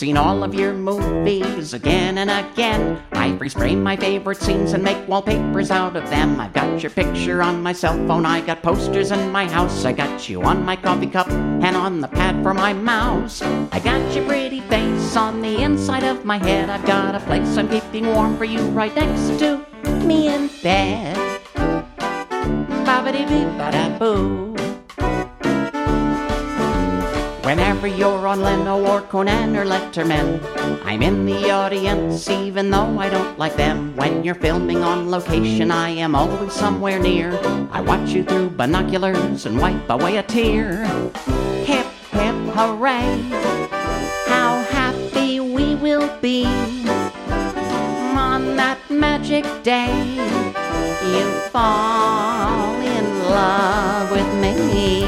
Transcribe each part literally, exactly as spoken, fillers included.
seen all of your movies again and again. I freeze frame my favorite scenes and make wallpapers out of them. I've got your picture on my cell phone, I got posters in my house. I got you on my coffee cup and on the pad for my mouse. I got your pretty face on the inside of my head. I've got a place I'm keeping warm for you right next to me in bed. Ba-ba-dee-bee-ba-da-boo. Whenever you're on Leno or Conan or Letterman, I'm in the audience even though I don't like them. When you're filming on location, I am always somewhere near. I watch you through binoculars and wipe away a tear. Hip, hip, hooray, how happy we will be on that magic day you fall in love with me.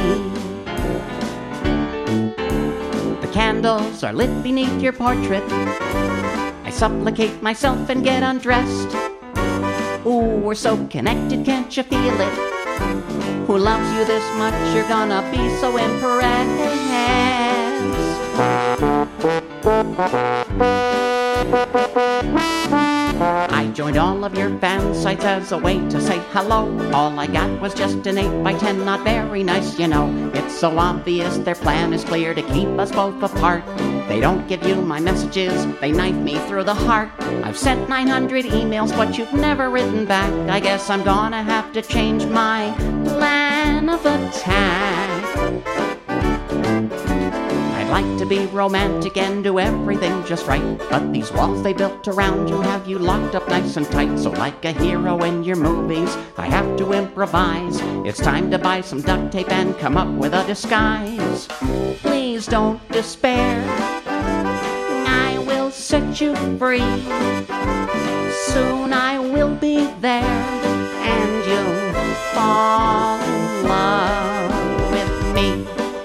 Candles are lit beneath your portrait. I supplicate myself and get undressed. Ooh, we're so connected, can't you feel it? Who loves you this much, you're gonna be so impressed. I joined all of your fan sites as a way to say hello. All I got was just an eight by ten, not very nice, you know. It's so obvious their plan is clear to keep us both apart. They don't give you my messages, they knife me through the heart. I've sent nine hundred emails, but you've never written back. I guess I'm gonna have to change my plan of attack. I'd like to be romantic and do everything just right, but these walls they built around you have you locked up nice and tight. So like a hero in your movies, I have to improvise. It's time to buy some duct tape and come up with a disguise. Please don't despair, I will set you free. Soon I will be there and you'll fall in love with me.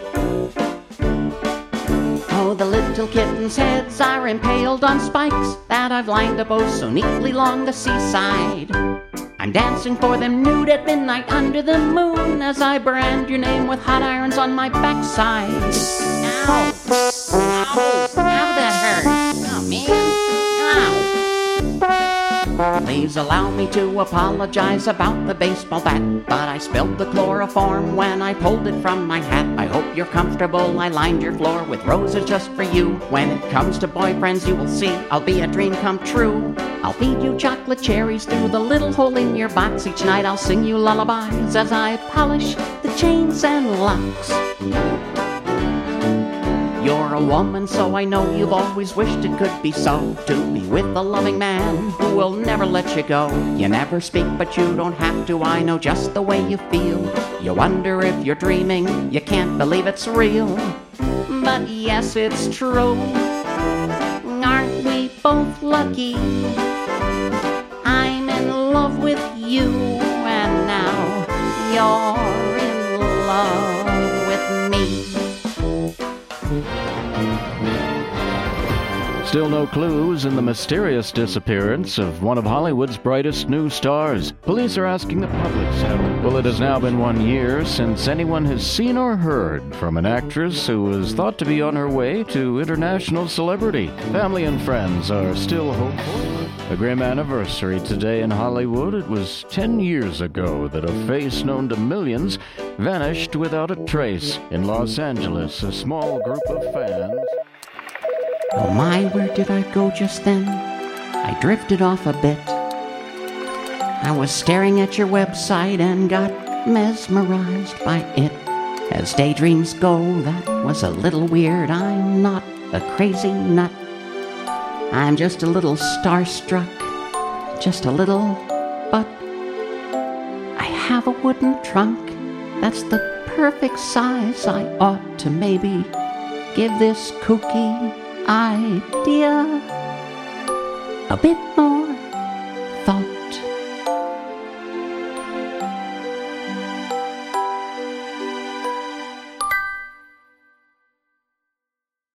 The little kittens' heads are impaled on spikes that I've lined up oh so neatly along the seaside. I'm dancing for them nude at midnight under the moon as I brand your name with hot irons on my backside. Ow! Ow! Ow, that hurt! Oh, man! Ow! Please allow me to apologize about the baseball bat, but I spilled the chloroform when I pulled it from my hat. I hope you're comfortable, I lined your floor with roses just for you. When it comes to boyfriends, you will see I'll be a dream come true. I'll feed you chocolate cherries through the little hole in your box. Each night I'll sing you lullabies as I polish the chains and locks. You're a woman, so I know you've always wished it could be so. To be with a loving man who will never let you go. You never speak, but you don't have to. I know just the way you feel. You wonder if you're dreaming, you can't believe it's real. But yes, it's true. Aren't we both lucky? I'm in love with you, and now you're in love with me. Still no clues in the mysterious disappearance of one of Hollywood's brightest new stars. Police are asking the public's help. Well, it has now been one year since anyone has seen or heard from an actress who was thought to be on her way to international celebrity. Family and friends are still hopeful. A grim anniversary today in Hollywood. It was ten years ago that a face known to millions vanished without a trace. In Los Angeles, a small group of fans... Oh my, where did I go just then? I drifted off a bit. I was staring at your website and got mesmerized by it. As daydreams go, that was a little weird. I'm not a crazy nut. I'm just a little starstruck. Just a little, but I have a wooden trunk. That's the perfect size. I ought to maybe give this kooky idea a bit more